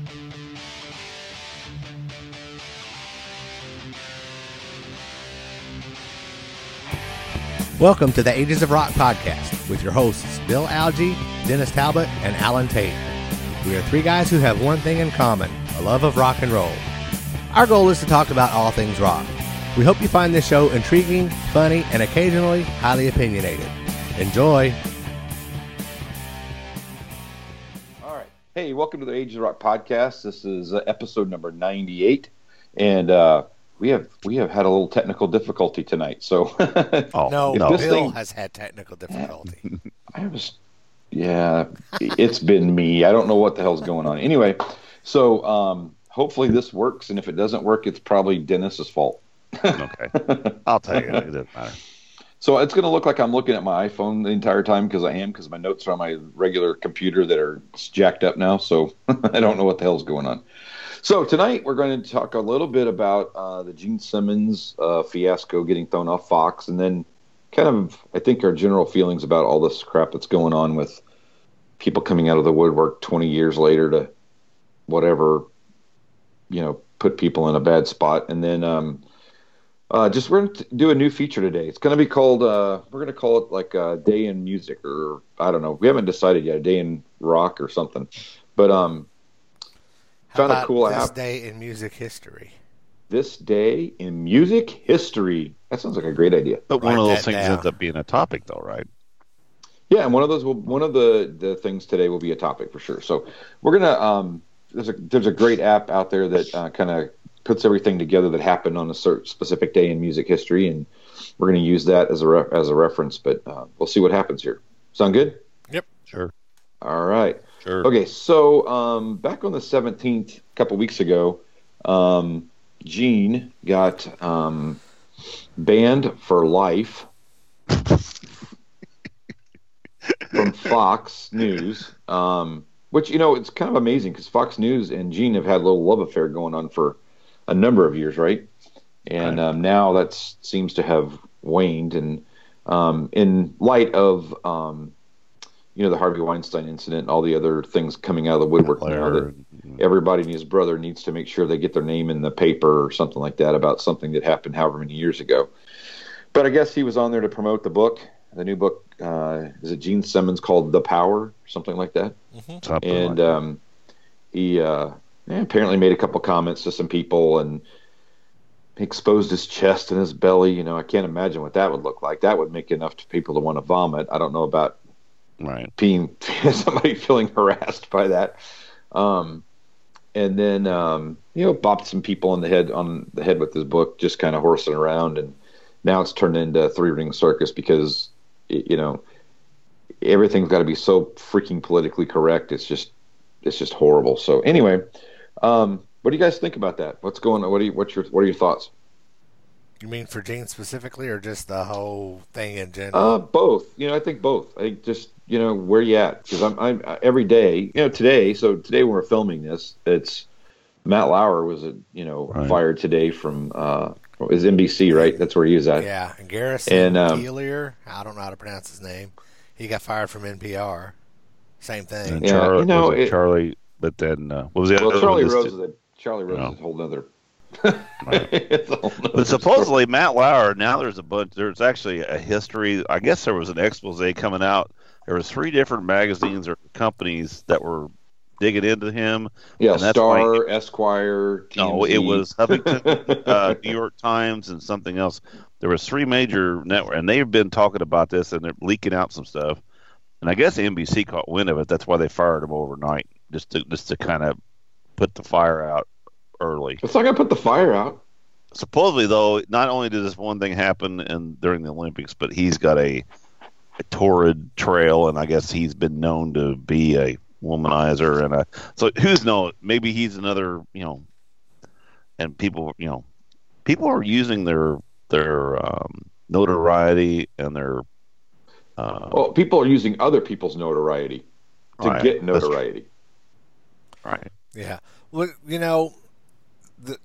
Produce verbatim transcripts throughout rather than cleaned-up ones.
Welcome to the Ages of Rock podcast with your hosts Bill Algie, Dennis Talbot, and Alan Tate. We are three guys who have one thing in common, a love of rock and roll. Our goal is to talk about all things rock. We hope you find this show intriguing, funny, and occasionally highly opinionated. Enjoy! All right. Hey, welcome to the Ages of Rock podcast. This is uh, episode number ninety-eight, and uh, we have we have had a little technical difficulty tonight. So, oh, no, no. Bill thing, has had technical difficulty. I was, yeah, it's been me. I don't know what the hell's going on. Anyway, so um, hopefully this works, and if it doesn't work, it's probably Dennis's fault. Okay, I'll tell you. It doesn't matter. So it's going to look like I'm looking at my iPhone the entire time because I am, because my notes are on my regular computer that are jacked up now. So I don't know what the hell's going on. So tonight we're going to talk a little bit about uh, the Gene Simmons uh, fiasco getting thrown off Fox, and then kind of, I think, our general feelings about all this crap that's going on with people coming out of the woodwork twenty years later to whatever, you know, put people in a bad spot. And then um, uh, just we're going to do a new feature today. It's going to be called, uh, we're going to call it like a Day in Music, or I don't know. We haven't decided yet, a Day in Rock or something. But um, found a cool app. This Day in Music History. This Day in Music History. That sounds like a great idea. But one of those things down. ends up being a topic, though, right? Yeah, and one of those will, one of the, the things today will be a topic for sure. So we're gonna um, there's a there's a great app out there that uh, kind of puts everything together that happened on a certain specific day in music history, and we're gonna use that as a re- as a reference. But uh, we'll see what happens here. Sound good? Yep. Sure. All right. Sure. Okay, so um, back on the seventeenth, a couple weeks ago, um, Gene got um, banned for life from Fox News, um, which, you know, it's kind of amazing because Fox News and Gene have had a little love affair going on for a number of years, right? And right. Um, now that seems to have waned. And um, in light of, um, you know, the Harvey Weinstein incident and all the other things coming out of the woodwork now, that everybody and his brother needs to make sure they get their name in the paper or something like that about something that happened however many years ago. But I guess he was on there to promote the book. The new book, uh, is it Gene Simmons, called The Power, or something like that? Mm-hmm. And um, he uh, yeah, apparently made a couple comments to some people and exposed his chest and his belly. You know, I can't imagine what that would look like. That would make enough people to want to vomit. I don't know about right. being somebody feeling harassed by that. Um, and then, um, you know, bopped some people on the head on the head with his book, just kind of horsing around. And now it's turned into a three-ring circus because, you know, everything's got to be so freaking politically correct. It's just, it's just horrible. So anyway, um, what do you guys think about that? What's going on? What do you, what's your, what are your thoughts? You mean for Gene specifically, or just the whole thing in general? Uh, both. You know, I think both. I think just, you know, where you at? Because I'm, I'm every day, you know, today. So today when we're filming this, it's Matt Lauer was, a, you know, right. fired today from, uh, is N B C, right? That's where he is at. Yeah, and Garrison and, um, Keillor, I don't know how to pronounce his name. He got fired from N P R. Same thing. And Charlie, yeah, you know, it, Charlie, but then uh, what was the well, other Charlie one? Rose is a Charlie Rose no. is a whole other. Right. whole but supposedly story. Matt Lauer. Now there's a bunch. There's actually a history. I guess there was an expose coming out. There was three different magazines or companies that were digging into him. Yeah, and that's Star, why, Esquire, T M Z. No, it was Huffington, uh, New York Times, and something else. There was three major networks, and they've been talking about this, and they're leaking out some stuff. And I guess N B C caught wind of it. That's why they fired him overnight, just to just to kind of put the fire out early. It's not going to put the fire out. Supposedly, though, not only did this one thing happen in, during the Olympics, but he's got a, a torrid trail, and I guess he's been known to be a womanizer, and a, so who's knows? Maybe he's another, you know. And people, you know, people are using their their um, notoriety and their. Uh, well, people are using other people's notoriety to right. get notoriety. Right. Yeah. Well, you know, the,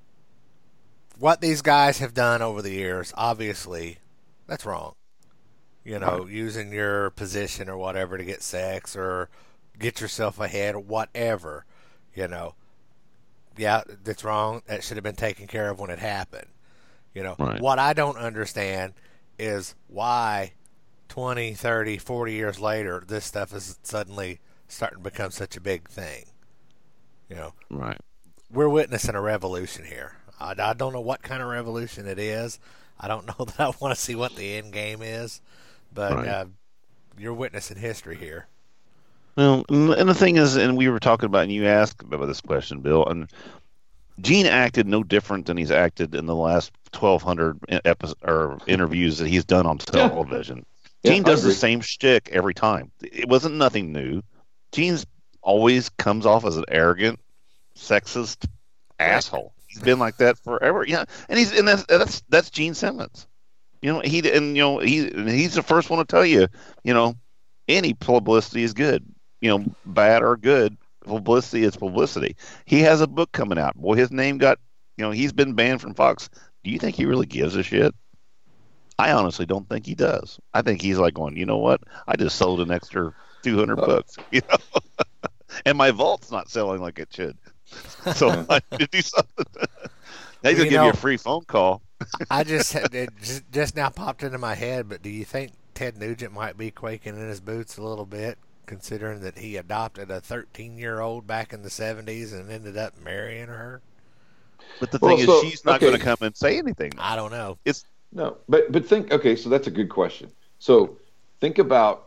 what these guys have done over the years, obviously, that's wrong. You know, right. using your position or whatever to get sex or get yourself ahead or whatever. You know, yeah, that's wrong. That should have been taken care of when it happened. You know, Right. what I don't understand is why twenty, thirty, forty years later, this stuff is suddenly starting to become such a big thing. You know, Right. we're witnessing a revolution here. I, I don't know what kind of revolution it is. I don't know that I want to see what the end game is, but Right. uh, you're witnessing history here. Well, and and the thing is, and we were talking about, and you asked about this question, Bill, and Gene acted no different than he's acted in the last twelve hundred episodes or interviews that he's done on television. Yeah, Gene I does the agree. same shtick every time. It wasn't nothing new. Gene's always comes off as an arrogant, sexist asshole. He's been like that forever. Yeah, and he's and that's that's that's Gene Simmons. You know, he and you know he and he's the first one to tell you, you know, any publicity is good. You know, bad or good, publicity is publicity. He has a book coming out. Boy, his name got, you know, he's been banned from Fox. Do you think he really gives a shit? I honestly don't think he does. I think he's like going, you know what? I just sold an extra two hundred books, you know, and my vault's not selling like it should. So I need to do something. He's gonna You give know, you a free phone call. I just had- it just just now popped into my head, but do you think Ted Nugent might be quaking in his boots a little bit, considering that he adopted a thirteen-year-old back in the seventies and ended up marrying her? But the Well, thing so- is, she's not okay. going to come and say anything. I don't know. It's No, but but think. Okay, so that's a good question. So think about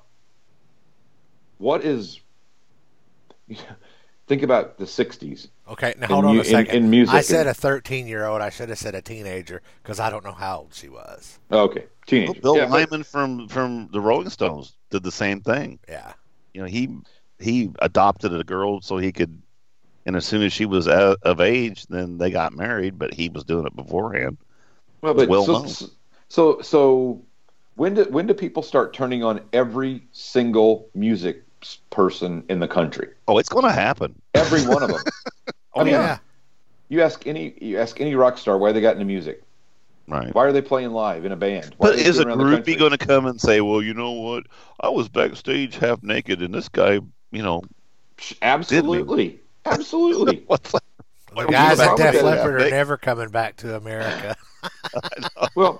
what is. Think about the sixties. Okay, now In hold on mu- a second. in- in music I said and- a thirteen-year-old. I should have said a teenager because I don't know how old she was. Oh, okay, teenager. Bill Yeah, but- Lyman from from the Rolling Stones did the same thing. Yeah. You know, he he adopted a girl so he could, and as soon as she was a- of age, then they got married. But he was doing it beforehand. Well, but well so, known. so so when do when do people start turning on every single music s- person in the country? Oh, it's going to happen. Every one of them. Oh, I mean, yeah. You ask any you ask any rock star why they got into music. Right. Why are they playing live in a band? Why But are they is a getting around the groupie country? going to come and say, "Well, you know what? I was backstage half naked, and this guy, you know, Absolutely, absolutely. what's that?" The What guys was at wrong Def with that? Leppard are They- never coming back to America. Well,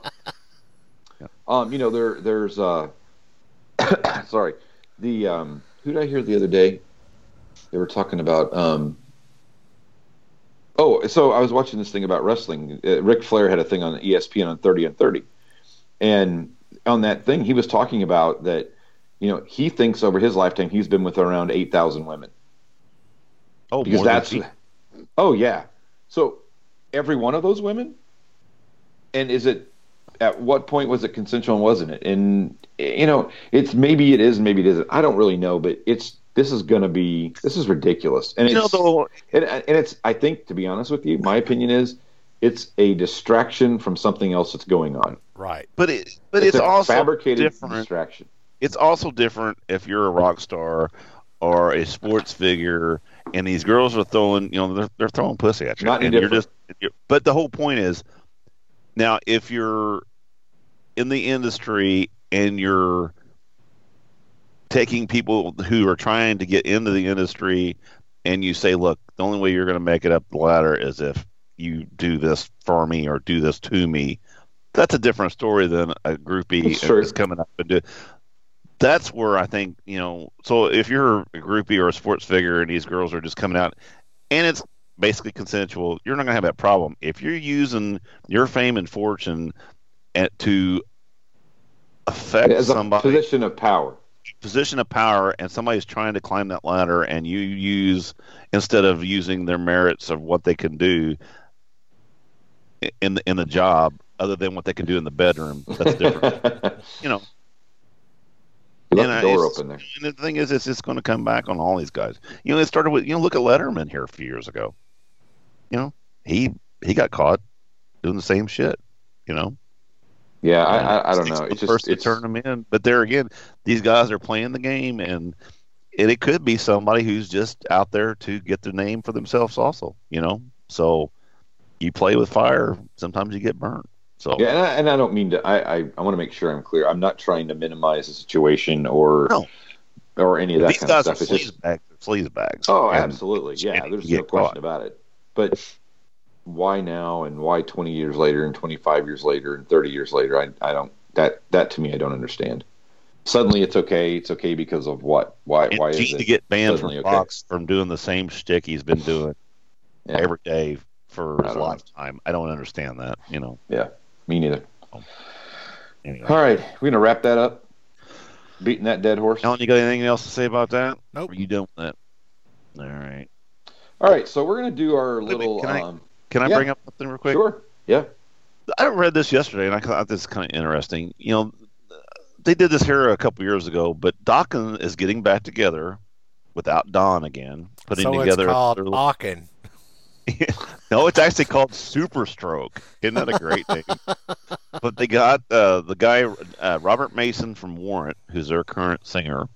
um, you know, there, there's, uh, sorry, the, um, who did I hear the other day? They were talking about, um, oh, so I was watching this thing about wrestling. Uh, Ric Flair had a thing on E S P N on thirty and thirty. And on that thing, he was talking about that, you know, he thinks over his lifetime he's been with around eight thousand women. Oh, Because more than that's, she- oh, yeah. So every one of those women? And is it, at what point was it consensual and wasn't it? And, you know, it's maybe it is, maybe it isn't. I don't really know, but it's, this is going to be, this is ridiculous. And you know, it's, though, and, and it's, I think, to be honest with you, my opinion is it's a distraction from something else that's going on. Right. but it, but it's, a also fabricated different. distraction. It's also different if you're a rock star or a sports figure, and these girls are throwing, you know, they're, they're throwing pussy at you, Not any and you're different. just. You're, but the whole point is, now if you're in the industry and you're taking people who are trying to get into the industry, and you say, look, the only way you're going to make it up the ladder is if you do this for me or do this to me. That's a different story than a groupie It's true. is coming up and do. That's where I think, you know, so if you're a groupie or a sports figure and these girls are just coming out and it's basically consensual, you're not going to have that problem. If you're using your fame and fortune at, to affect As a somebody, position of power. position of power, and somebody's trying to climb that ladder, and you use, instead of using their merits of what they can do in the, in the job, other than what they can do in the bedroom, that's different. You know, You left And, the uh, door it's- open there. and the thing is, it's just going to come back on all these guys. You know, it started with, you know, look at Letterman here a few years ago. You know, he he got caught doing the same shit. You know, Yeah, I, I, I don't Sticks know. the It's just first to it's, turn them in. But there again, these guys are playing the game, and and it could be somebody who's just out there to get the name for themselves, also. You know, so you play with fire, sometimes you get burnt. So yeah, and I, and I don't mean to. I, I, I want to make sure I'm clear. I'm not trying to minimize the situation or No. or any of that these kind of guys are stuff. It's just sleazebag. sleaze bags. Oh, And- absolutely. Yeah, and there's you no get question caught. about it. But why now and why twenty years later and twenty-five years later and thirty years later? I, I don't, that, that to me, I don't understand. Suddenly it's okay. It's okay because of what? Why, And why is Gene it to get banned from suddenly okay? Fox from doing the same shtick he's been doing Yeah. every day for I his don't know. lifetime. I don't understand that, you know. Yeah, me neither. Anyway. All right, we're gonna wrap that up. Beating that dead horse. Alan, you got anything else to say about that? Nope. Are you done with that? All right. All right, so we're gonna do our Wait, wait, little. can I- um, Can I Yeah. bring up something real quick? Sure. Yeah. I read this yesterday, and I thought this is kind of interesting. You know, they did this here a couple years ago, but Dokken is getting back together without Don again, putting so together. it's called their- Aachen. no, it's actually called Super Stroke. Isn't that a great name? But they got uh, the guy uh, Robert Mason from Warrant, who's their current singer,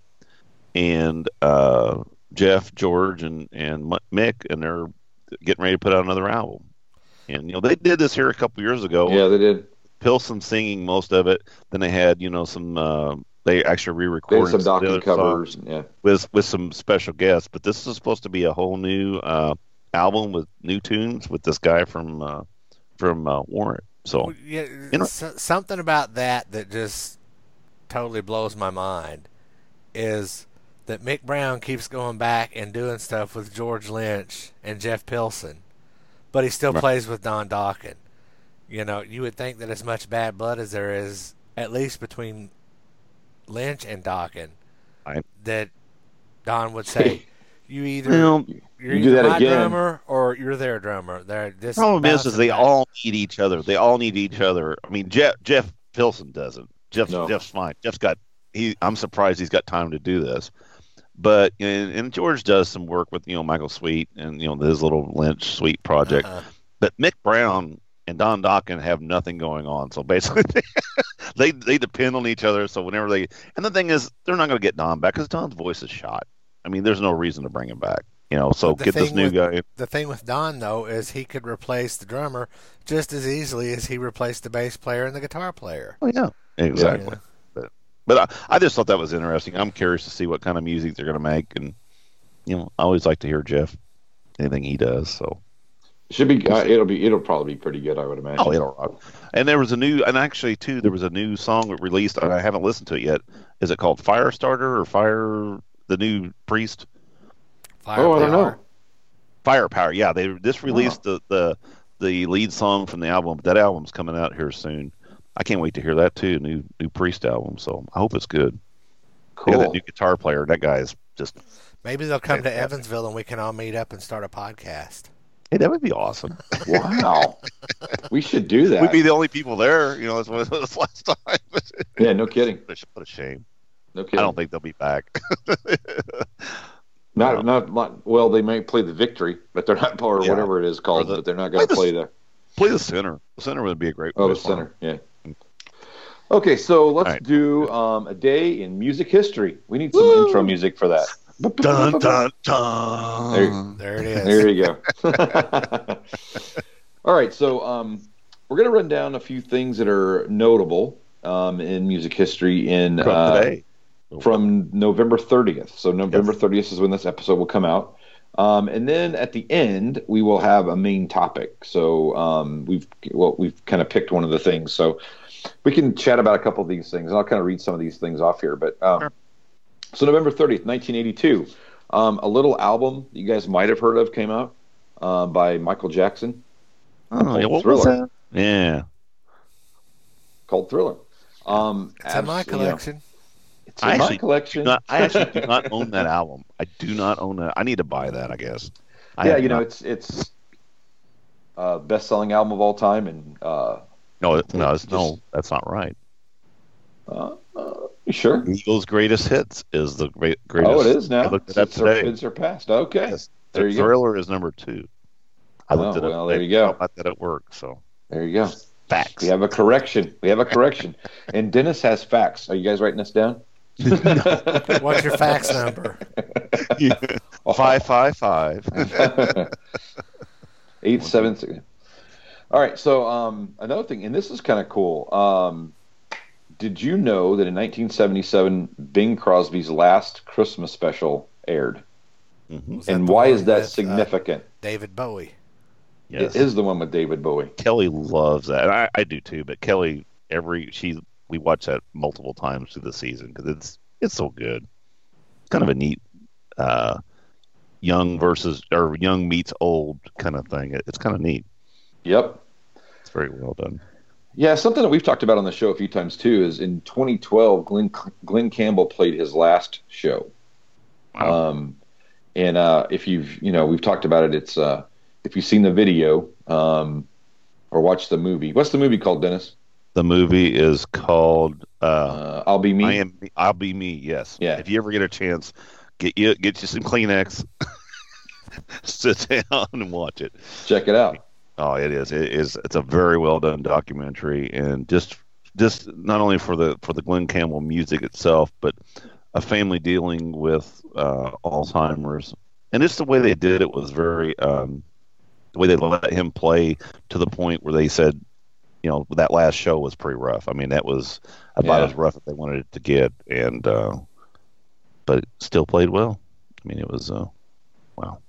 and uh, Jeff, George, and and M- Mick, and they're getting ready to put out another album. And you know, they did this here a couple years ago. Yeah, they did. Pilson singing most of it. Then they had, you know, some. Uh, they actually They re-recorded had some of the Dokken other covers. songs Yeah. with with some special guests. But this is supposed to be a whole new uh, album with new tunes with this guy from uh, from uh, Warrant. So Well, yeah, you know- so- something about that that just totally blows my mind is that Mick Brown keeps going back and doing stuff with George Lynch and Jeff Pilson, but he still Right. plays with Don Dokken. You know, you would think that as much bad blood as there is, at least between Lynch and Dokken, Right. that Don would say, "You either Well, you're you do either that my again. drummer or you're their drummer." They're the just problem is, is bouncing they back. all need each other. They all need each other. I mean, Jeff Jeff Pilson doesn't. Jeff No. Jeff's fine. Jeff's got. He. I'm surprised he's got time to do this. But and, and George does some work with you know Michael Sweet and you know his little Lynch Sweet project. Uh-huh. But Mick Brown and Don Dokken have nothing going on. So basically, they they depend on each other. So whenever they and the thing is, they're not going to get Don back because Don's voice is shot. I mean, there's no reason to bring him back. You know, so But the get this thing new with- guy. The thing with Don, though, is he could replace the drummer just as easily as he replaced the bass player and the guitar player. Oh yeah, exactly. Yeah. But but I, I just thought that was interesting. I'm curious to see what kind of music they're going to make, and you know, I always like to hear Jeff anything he does. So Should be. Uh, it'll be. It'll probably be pretty good, I would imagine. oh, it'll rock. And there was a new, and actually too, there was a new song that released, and I haven't listened to it yet. Is it called Firestarter or Fire? The new Priest? Oh, I don't know. Firepower. Yeah, they just released the, the the lead song from the album. That album's coming out here soon. I can't wait to hear that too. New new Priest album. So I hope it's good. They got Cool. that new guitar player. That guy is just. Maybe they'll come to Fantastic. Evansville and we can all meet up and start a podcast. Hey, that would be awesome. Wow. We should do that. We'd be the only people there. You know, that's what it was last time. Yeah, no kidding. What a shame. No kidding. I don't think they'll be back. Not, No. not, not. Well, they may play the victory, but they're not, or Yeah. whatever it is called. Or the- but they're not going to play play the- the. Play the center. The center would be a great. Oh, the place for 'em. center. Yeah. Okay, so let's All right. do um, a day in music history. We need some Woo! intro music for that. Dun dun dun. There it is. There you go. All right, so um, we're going to run down a few things that are notable um, in music history in From uh, today. from November thirtieth. So November thirtieth is when this episode will come out. Um, and then at the end, we will have a main topic. So um, we've well, we've kind of picked one of the things. So we can chat about a couple of these things. And I'll kind of read some of these things off here. But um, Sure. so November thirtieth, nineteen eighty-two, um, a little album that you guys might have heard of came out uh, by Michael Jackson Oh, yeah, what was that? Yeah. called Thriller. Um, It's in my abs- you know, collection. it's in I my actually collection. Not, I actually do not own that album. I do not own that. I need to buy that, I guess. I yeah, have you know, not- it's it's uh, best-selling album of all time, and uh, no, it- no, it's, just- no, that's not right. uh, uh, you sure? Eagles' greatest hits is the great greatest. Oh, it is now. I looked it It's, up it's sur- today. it's surpassed. Okay, Yes. there The you go. Thriller is number two. I looked Oh, it up. well, there today. you go. I that at work. So There you go. facts. We have a correction. We have a correction. And Dennis has facts. Are you guys writing this down? What's your fax number? Five five five. Eight seven six. All right. So um, another thing, and this is kind of cool. Um, did you know that in nineteen seventy-seven, Bing Crosby's last Christmas special aired? Mm-hmm. Was that And the why one is that with, uh, significant? David Bowie. Yes. It is the one with David Bowie. Kelly loves that. And I, I do too. But Kelly, every she we watch that multiple times through the season because it's it's so good. It's kind of a neat uh, young versus or young meets old kind of thing. It, it's kind of neat. Yep. It's very well done. Yeah, something that we've talked about on the show a few times too is in twenty twelve, Glenn Glenn Campbell played his last show. Wow. Um, and uh, if you've you know we've talked about it, it's uh, if you've seen the video um, or watched the movie. What's the movie called, Dennis? The movie is called uh, Uh, I'll Be Me. I am. I'll be me. Yes. Yeah. If you ever get a chance, get you get you some Kleenex, sit down and watch it. Check it out. Oh, it is. It is. It's a very well done documentary, and just just not only for the for the Glenn Campbell music itself, but a family dealing with uh, Alzheimer's, and just the way they did it was very um, the way they let him play to the point where they said, you know, that last show was pretty rough. I mean, that was about Yeah. as rough as they wanted it to get, and uh, but it still played well. I mean, it was uh, wow.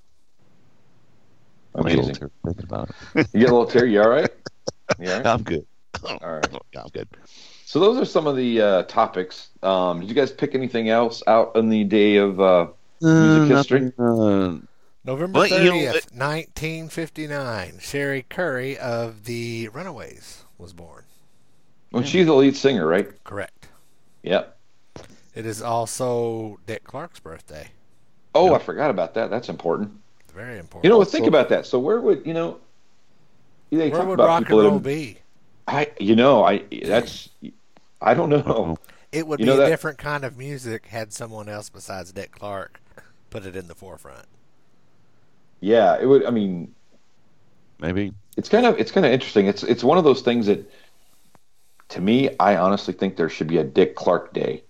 I'm a little Amazing. teary thinking about it. You get a little teary. You all right? You all right? I'm good. All right. Yeah, I'm good. So those are some of the uh, topics. Um, did you guys pick anything else out on the day of uh, music history? Uh, November Well, you know, thirtieth, nineteen fifty-nine. Sherry Curry of the Runaways was born. Well, she's the lead singer, right? Correct. Yep. It is also Dick Clark's birthday. Oh, Yep. I forgot about that. That's important. Very important. You know, think about that. So where would you know? They Where talk would about rock and people that roll have- be? I, you know, I that's I don't know. It would You be know a that- different kind of music had someone else besides Dick Clark put it in the forefront. Yeah, it would. I mean, maybe. it's kind of it's kind of interesting. It's it's one of those things that, to me, I honestly think there should be a Dick Clark Day.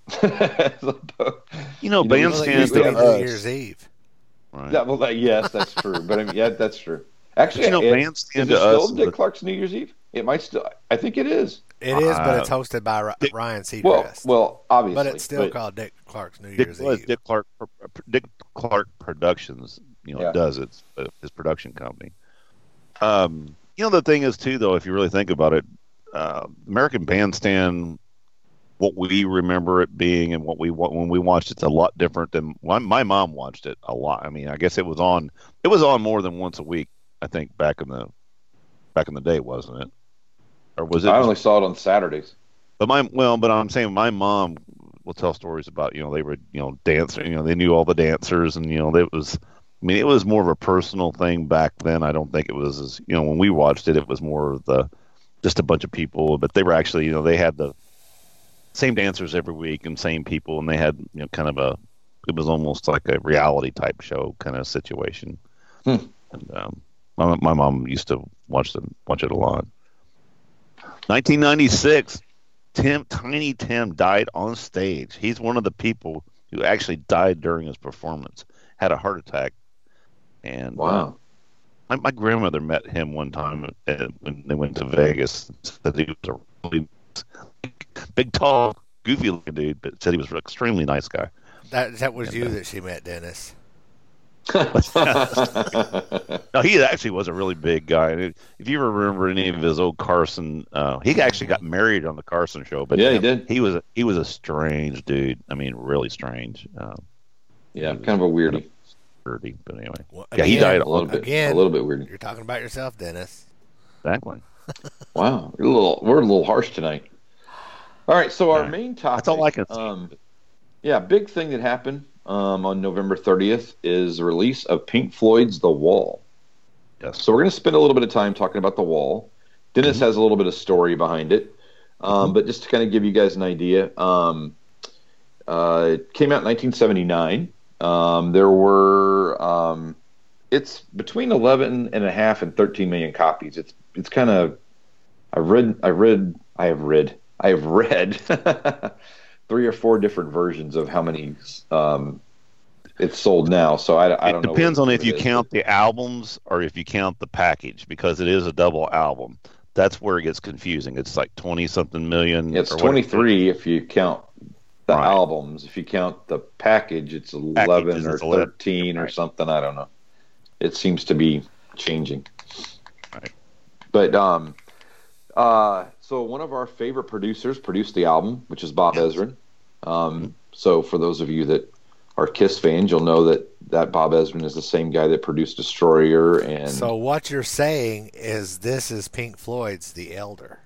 You know, You know, Well, it bandstand used to be to New us. Year's Eve. Right. Yeah, well, that, yes, that's true. But I mean, yeah, that's true. Actually, But you know, it, bandstand is it to still us, Dick the- Clark's New Year's Eve? It might still. I think it is. It is, but Uh, it's hosted by Ry- Dick- Ryan Seacrest. Well, well, obviously, but it's still but- called Dick Clark's New Dick, Year's well, Eve. Dick Clark, Dick Clark Productions, you know, Yeah. does it. uh, His production company. Um, you know, the thing is too, though, if you really think about it, uh, American Bandstand, what we remember it being and what we wa- when we watched it's a lot different than my, my mom watched it a lot. I mean, I guess it was on. It was on more than once a week. I think back in the back in the day, wasn't it? Or was it? I only saw it on Saturdays. But my well, but I'm saying my mom will tell stories about, you know, they were, you know, dancing, you know, they knew all the dancers, and, you know, it was, I mean, it was more of a personal thing back then. I don't think it was as, you know, when we watched it, it was more of the just a bunch of people, but they were actually, you know, they had the same dancers every week and same people, and they had, you know, kind of a, it was almost like a reality type show kind of situation. Hmm. And um, my my mom used to watch them watch it a lot. nineteen ninety-six. Tim, Tiny Tim died on stage. He's one of the people who actually died during his performance. Had a heart attack, and Wow. uh, my, my grandmother met him one time uh, when they went to Vegas. Said he was a really big, tall, goofy-looking dude, but said he was an extremely nice guy. That that was And, you uh, that she met, Dennis. No, he actually was a really big guy. And if you remember any of his old Carson, uh, he actually got married on the Carson show. But Yeah, he did. He was a, he was a strange dude. I mean, really strange. Um, Yeah, kind of a weirdie. Dirty, but anyway, Well, yeah, he again- died. A little bit. Again. A little bit weird. You're talking about yourself, Dennis. Exactly. Wow, we're a little we're a little harsh tonight. All right, so our Yeah. main topic. That's all I can say. Um, yeah, big thing that happened um, on November thirtieth is the release of Pink Floyd's The Wall. Yes. So we're going to spend a little bit of time talking about The Wall. Dennis Mm-hmm. has a little bit of story behind it, um, but just to kind of give you guys an idea, um, uh, it came out in nineteen seventy-nine. Um, there were um, it's between eleven and a half and thirteen million copies. It's it's kind of I've read I read I have read I have read three or four different versions of how many um, it's sold now. So I, I It don't know. depends what- on if what you it is, count the albums or if you count the package, because it is a double album. That's where it gets confusing. It's like twenty something million. but It's or what- twenty-three if you count the Right. albums. If you count the package, it's eleven Packages, or it's eleven. thirteen or Right. something. I don't know. It seems to be changing. Right. But um, uh, so one of our favorite producers produced the album, which is Bob Yes. Ezrin. Um, so for those of you that are Kiss fans, you'll know that that Bob Ezrin is the same guy that produced Destroyer and So what you're saying is this is Pink Floyd's The Elder.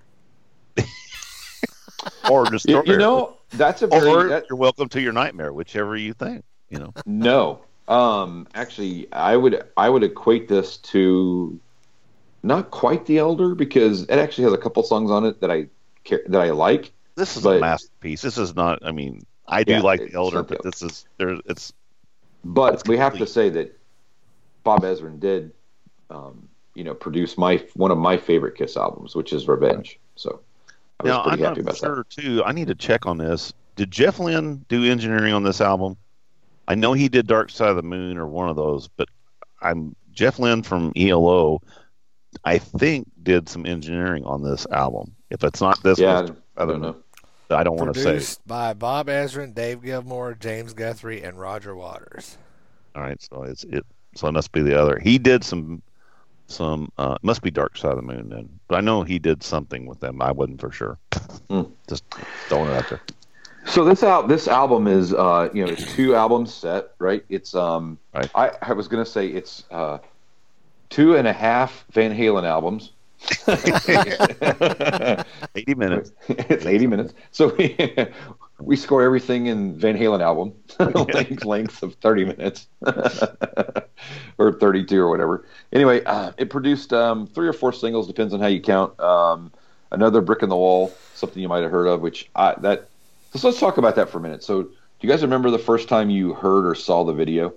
Or just you, you know that's a very or that, you're welcome to your nightmare, whichever you think. You know. no. Um, actually, I would I would equate this to not quite The Elder because it actually has a couple songs on it that I care, that I like. This is But- a masterpiece. This is not. I mean, I do Yeah, like it's the Elder, not the but this is there. It's But It's we have to complete. say that Bob Ezrin did, um, you know, produce my one of my favorite Kiss albums, which is Revenge. So I was now. pretty I'm happy not about sure too. I need to check on this. Did Jeff Lynne do engineering on this album? I know he did Dark Side of the Moon or one of those, but I'm Jeff Lynne from E L O. I think did some engineering on this album. If it's not this that. Yeah, one, I don't know. I don't want to say. Produced by Bob Ezrin, Dave Gilmore, James Guthrie, and Roger Waters. All right, so it's it. So it must be the other. He did some, some. Uh, it must be Dark Side of the Moon then. But I know he did something with them. I wasn't for sure. Hmm. Just throwing it out there. So this out this album is uh, you know it's two albums set, right? It's um Right. I, I was gonna say it's uh, two and a half Van Halen albums. Eighty minutes. It's eighty minutes. So we, we score everything in Van Halen album length, length of thirty minutes or thirty-two or whatever. Anyway, uh, it produced um, three or four singles, depends on how you count. Um, another Brick in the Wall, something you might have heard of, which I, that. So let's talk about that for a minute. So do you guys remember the first time you heard or saw the video?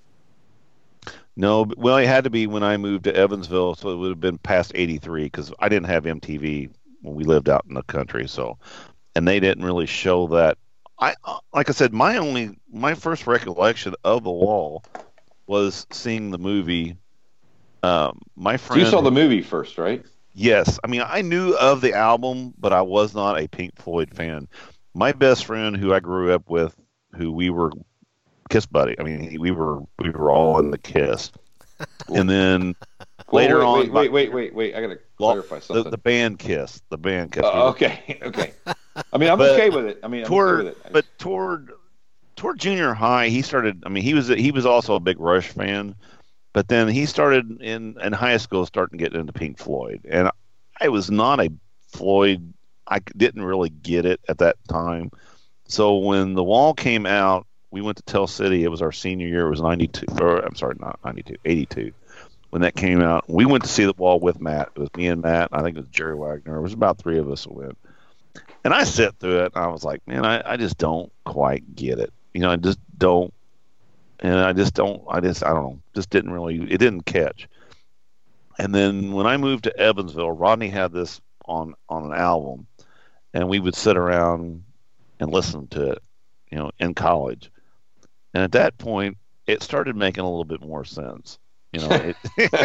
No, but- well, it had to be when I moved to Evansville, so it would have been past eighty-three because I didn't have M T V when we lived out in the country. So, and they didn't really show that. I like I said, my only my first recollection of The Wall was seeing the movie. Um, my So friend, you saw the movie first, right? yes, I mean I knew of the album, but I was not a Pink Floyd fan. My best friend, who I grew up with, who we were Kiss buddy. I mean, we were we were all in the Kiss, and then later wait, on, wait, wait, wait, wait, wait. I gotta well, clarify the, something. the band Kiss, the band Kiss. Uh, okay, okay. I mean, I'm But okay with it. I mean, I'm toward, okay with it. but toward toward junior high, he started. I mean, he was he was also a big Rush fan, but then he started in in high school, starting to get into Pink Floyd, and I was not a Floyd. I didn't really get it at that time. So when The Wall came out, we went to Tell City. It was our senior year. It was ninety-two. Or I'm sorry, not ninety-two, eighty-two. When that came out, we went to see The Wall with Matt. It was me and Matt. I think it was Jerry Wagner. It was about three of us who went. And I sat through it, and I was like, man, I, I just don't quite get it. You know, I just don't. And I just don't. I just, I don't know. Just didn't really, it didn't catch. And then when I moved to Evansville, Rodney had this on, on an album, and we would sit around and listen to it, you know, in college. And at that point, it started making a little bit more sense. You know,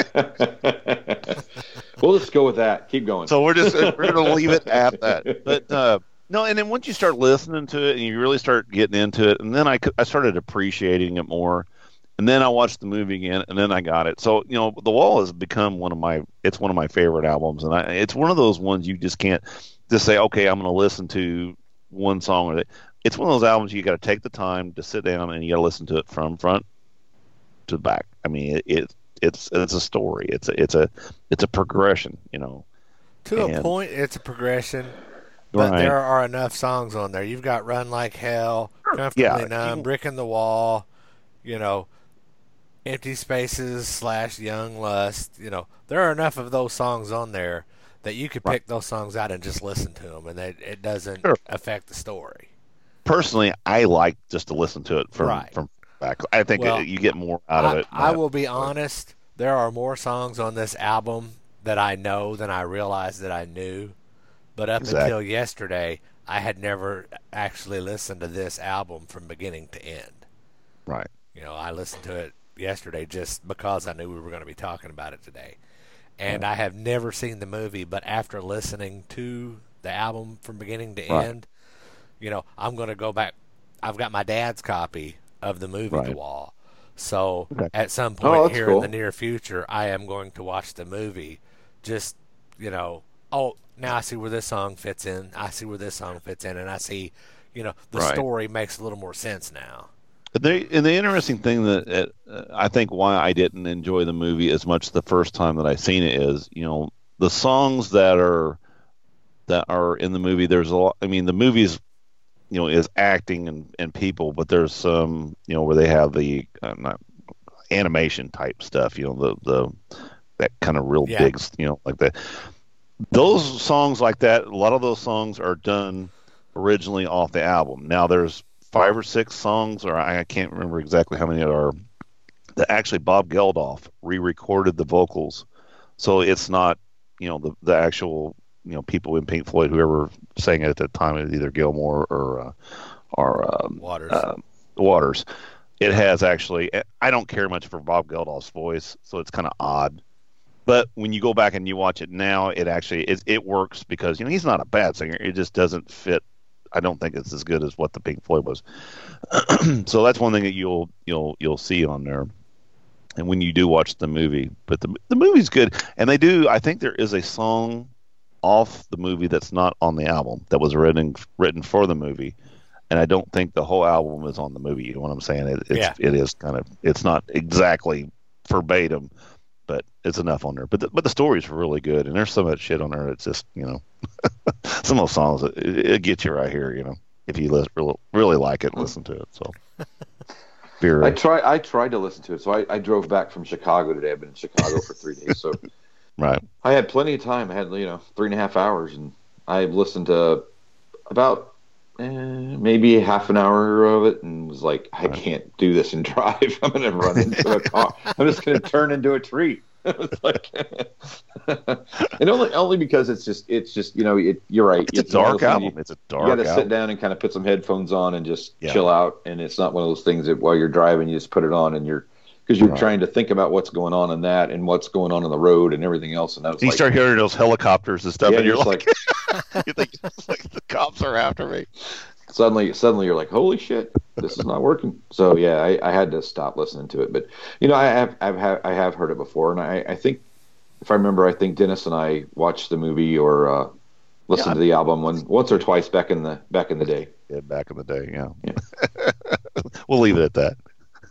it, We'll just go with that. Keep going. so we're just we're going to leave it at that. But uh, no, and then once you start listening to it and you really start getting into it, and then I, I started appreciating it more. And then I watched the movie again, and then I got it. So you know, The Wall has become one of my it's one of my favorite albums, and I, it's one of those ones you just can't just say, okay, I'm going to listen to one song or that. It's one of those albums you got to take the time to sit down and you got to listen to it from front to back. I mean, it, it it's it's a story. It's a it's a it's a progression. You know. To a And- point, it's a progression, but Right. there are enough songs on there. You've got Run Like Hell, Comfortably Yeah, Numb, you- Brick in the Wall, you know, Empty Spaces slash Young Lust. You know, there are enough of those songs on there that you could Right. pick those songs out and just listen to them, and it, it doesn't Sure. affect the story. Personally, I like just to listen to it from Right. from back. I think Well, it, you get more out of I, it. I will be honest. There are more songs on this album that I know than I realized that I knew. But up Exactly. until yesterday, I had never actually listened to this album from beginning to end. Right. You know, I listened to it yesterday just because I knew we were going to be talking about it today. And I have never seen the movie, but after listening to the album from beginning to Right. end, you know, I'm going to go back I've got my dad's copy of the movie Right. The Wall. So Okay. at some Oh, point that's here cool. in the near future, I am going to watch the movie. Just, you know, oh, now I see where this song fits in. I see where this song fits in, and I see, you know, the Right. story makes a little more sense now. But they, and the interesting thing that uh, I think why I didn't enjoy the movie as much the first time that I seen it is, you know, the songs that are that are in the movie. There's a lot. I mean, the movie's, you know, is acting and, and people, but there's some, you know, where they have the uh, not animation type stuff. You know, the the that kind of real Yeah. big, you know, like that. Those songs like that. A lot of those songs are done originally off the album. Now there's five or six songs, or I can't remember exactly how many there are, that actually Bob Geldof re-recorded the vocals. So it's not, you know, the, the actual, you know, people in Pink Floyd, whoever sang it at the time, it was either Gilmore or, uh, or um, Waters. Uh, Waters. It has actually, I don't care much for Bob Geldof's voice, so it's kind of odd. But when you go back and you watch it now, it actually, it, it works because, you know, he's not a bad singer. It just doesn't fit. I don't think it's as good as what the Pink Floyd was. So that's one thing that you'll you'll you'll see on there, and when you do watch the movie. But the the movie's good, and they do. I think there is a song off the movie that's not on the album that was written written for the movie, and I don't think the whole album is on the movie. You know what I'm saying? It, it's Yeah. it is kind of, it's not exactly verbatim, but it's enough on there. But the, but the story's really good, and there's some of that shit on there that's just, you know, some of those songs, it, it gets you right here, you know, if you li- really, really like it, listen to it. So, Beer, I try. I tried to listen to it. So I, I drove back from Chicago today. I've been in Chicago for three days, so right. I had plenty of time. I had, you know, three and a half hours, and I listened to about eh, maybe half an hour of it, and was like, I Right. can't do this and drive. I'm going to run into a car. I'm just going to turn into a tree. It's like, and only only because it's just it's just you know it, you're right. It's, a one dark of those things album. You, it's a you dark got to sit album. down and kind of put some headphones on and just Yeah. chill out. And it's not one of those things that while you're driving, you just put it on and you're because you're Right. trying to think about what's going on in that and what's going on on the road and everything else. And that was You like, start hearing those helicopters and stuff, yeah, and you're just like, like you think it's like the cops are after me. suddenly suddenly you're like, holy shit, this is not working. So yeah, I, I had to stop listening to it. But you know, I have I've ha- I have heard it before, and I, I think if I remember, I think Dennis and I watched the movie or uh, listened Yeah. to the album one once or twice back in the back in the day. Yeah, back in the day, yeah. Yeah. We'll leave it at that.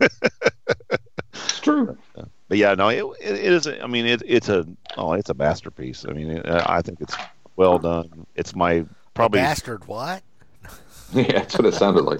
It's true. But yeah, no, it, it, it is. A, I mean, it, it's a oh, it's a masterpiece. I mean, it, I think it's well done. It's my probably. Bastard what? Yeah, that's what it sounded like.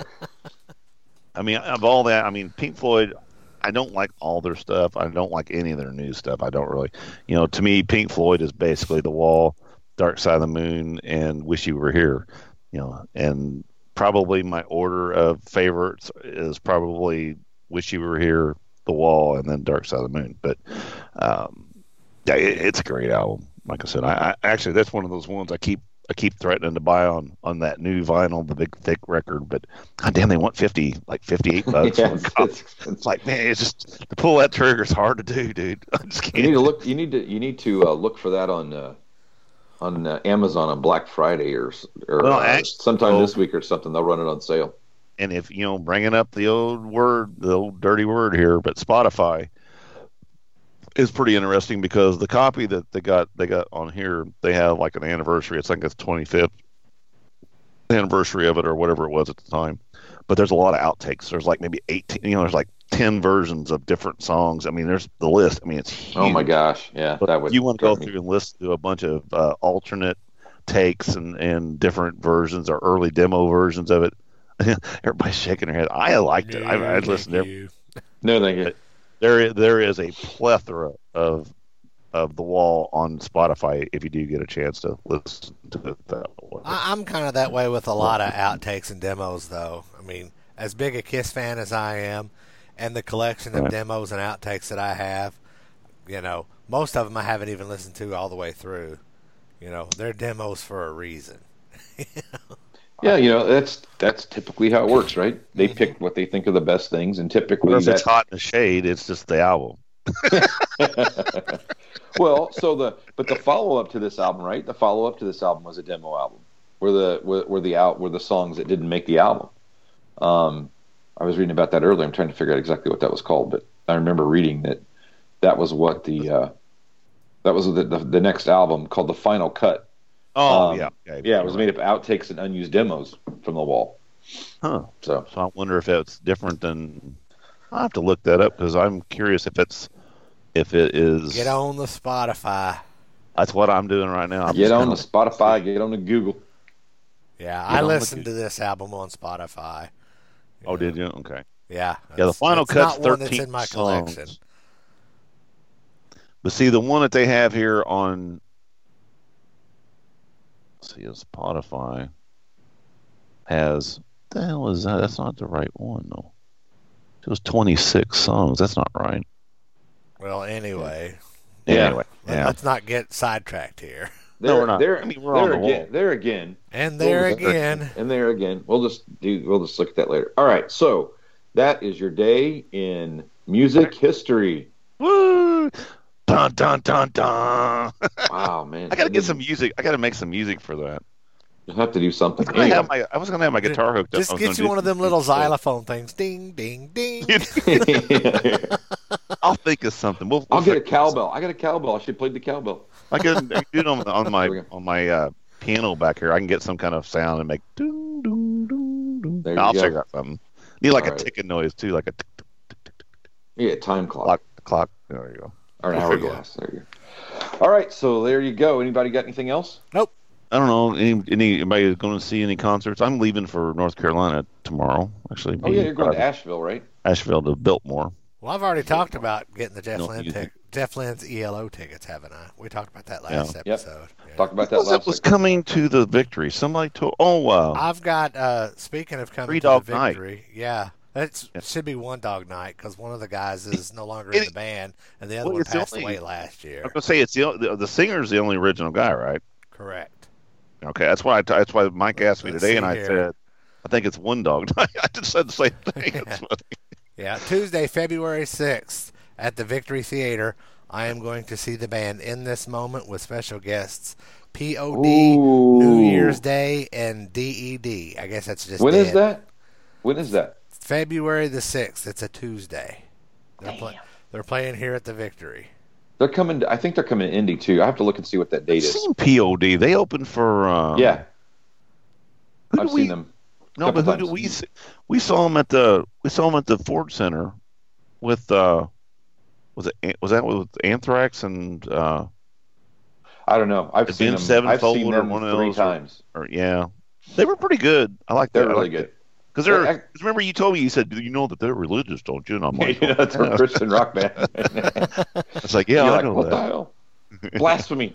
I mean, of all that, I mean, Pink Floyd. I don't like all their stuff. I don't like any of their new stuff. I don't really. You know, to me, Pink Floyd is basically The Wall, Dark Side of the Moon, and Wish You Were Here. You know, and probably my order of favorites is probably Wish You Were Here, The Wall, and then Dark Side of the Moon. But um, yeah, it, it's a great album. Like I said, I, I actually that's one of those ones I keep I keep threatening to buy on, on that new vinyl, the big thick record. But god damn, they want fifty like fifty eight bucks. Yeah, for a it's, copy. it's, It's it's, like, man, it's just to pull that trigger is hard to do, dude. I just you can't. need to look. You need to. You need to uh, look for that on uh, on uh, Amazon on Black Friday or or Well, uh, act- sometime oh. this week or something. They'll run it on sale. And if you know, bringing up the old word, the old dirty word here, but Spotify is pretty interesting because the copy that they got they got on here, they have like an anniversary. It's like it's twenty-fifth anniversary of it or whatever it was at the time. But there's a lot of outtakes. There's like maybe eighteen. You know, there's like ten versions of different songs. I mean, there's the list. I mean, it's huge. Oh my gosh, yeah, But that would. you want to go drive me- through and listen to a bunch of uh, alternate takes and, and different versions or early demo versions of it. Everybody's shaking their head. I liked it. I, I'd listen to every, No, thank you. there. There is a plethora of of The Wall on Spotify if you do get a chance to listen to it that way. I, I'm kind of that way with a lot of outtakes and demos, though. I mean, as big a Kiss fan as I am, and the collection of Right. demos and outtakes that I have, you know, most of them I haven't even listened to all the way through. You know, they're demos for a reason. Yeah, you know that's that's typically how it works, right? They pick what they think are the best things, and typically Or if it's that. hot in the shade, it's just the album. Well, so the but the follow up to this album, right? The follow up to this album was a demo album, where the where, where the out were the songs that didn't make the album. Um, I was reading about that earlier. I'm trying to figure out exactly what that was called, but I remember reading that that was what the uh, that was the, the the next album called The Final Cut. Oh Um, yeah, okay. Yeah, it was made up of outtakes and unused demos from the wall. Huh. So, So I wonder if it's different than. I'll have to look that up because I'm curious if it's if it is. Get on the Spotify. That's what I'm doing right now. I'm get just on the kinda- Spotify, get on the Google. Yeah, Get I on the listened to this album on Spotify. Oh, did you? Okay. Yeah. Yeah, the Final it's Cut's not one that's thirteen in my songs. collection. But see, the one that they have here on, let's see, Spotify has, what the hell is that? That's not the right one, though. It was twenty-six songs. That's not right. Well, anyway. Yeah. Anyway, let- yeah. Let's not get sidetracked here. There, No, we're not. There, I mean, we're there on the again. wall. There again. And there What was that? again. And there again. We'll just do. We'll just look at that later. All right. So that is your day in music history. Woo! Dun, dun, dun, dun. Wow, man! I got to get some music. I got to make some music for that. You'll have to do something. I was gonna have my, I was going to have my guitar hooked up. Just I was get gonna you do one of them some- little xylophone things. Ding, ding, ding. I'll think of something. We'll, I'll we'll get a figure cowbell. I got a cowbell. I should play the cowbell. I can, I can do it on, on There we my go. on my uh, piano back here. I can get some kind of sound and make. Doo, doo, doo, doo. There you I'll go. figure out something. Need like All a right. ticking noise too, like a tick, tick, tick, tick, tick, Yeah, time clock clock. Clock. There you go. or an We'll figure it hourglass. There you go. All right, so there you go. Anybody got anything else? Nope. I don't know. Any, any anybody going to see any concerts? I'm leaving for North Carolina tomorrow. Actually, Oh yeah, you're going to driving Asheville, right? Asheville to Biltmore. Well, I've already talked about getting the Jeff No, Lynne you tic- Jeff Lynne's E L O tickets, haven't I? We talked about that last Yep. episode. Yeah. Talked about that Who was last that was week. coming to the Victory? Somebody told. Oh wow. I've got, uh, speaking of coming Three to Dog the Night. victory, yeah, that Yeah. should be One Dog Night because one of the guys is no longer in It- the band, and the other well, one it's the passed only- away last year. I was gonna say it's the the, the singer's the only original guy, right? Correct. Okay, that's why I t- that's why Mike asked me Let's today, see and I here. said, I think it's One Dog. I just said the same thing. It's funny. Yeah, Tuesday, February sixth at the Victory Theater. I am going to see the band In This Moment with special guests P O D, Ooh. New Year's Day, and D E D. I guess that's just When is dead. that? When is that? February the sixth. It's a Tuesday. They're, play- they're playing here at the Victory. They're coming. I think they're coming to Indy too. I have to look and see what that date I've is. seen P O D. They opened for. Um, Yeah, who I've did we, seen them. No, couple but who times. did we? See? We saw them at the. We saw them at the Ford Center, with. uh Was it? Was that with Anthrax and? uh I don't know. I've The seen Ben them. Sevenfold I've seen or them one of three those, or- times. Or yeah, they were pretty good. I like They're that. really good. Because they're. I- Cause remember, you told me you said you know that they're religious, don't you? And I'm like, you know, it's a yeah. Christian rock band. It's like, yeah, You're I like, know what that. the hell? Blasphemy.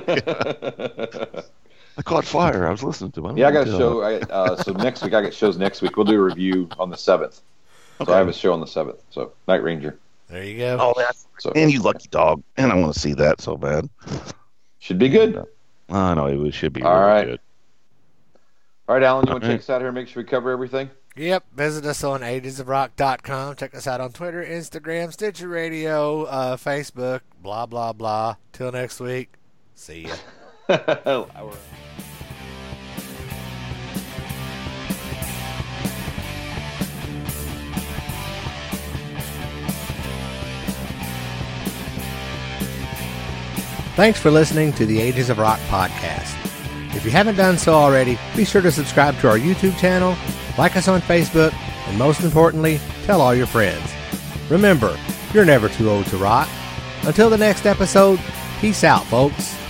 I caught fire. I was listening to them. Yeah, I got a show. I, uh, so next week, I got shows next week. We'll do a review on the seventh. So I have a show on the seventh. So Night Ranger. There you go. Oh, that's So and you lucky dog. And I want to see that so bad. should be good. I know it should be All really right. good. All right, Alan, you want to All take us out here and make sure we cover everything? Yep. Visit us on ages of rock dot com. Check us out on Twitter, Instagram, Stitcher Radio, uh, Facebook, blah, blah, blah. Till next week. See ya. Thanks for listening to the Ages of Rock podcast. If you haven't done so already, be sure to subscribe to our YouTube channel, like us on Facebook, and most importantly, tell all your friends. Remember, you're never too old to rock. Until the next episode, peace out, folks.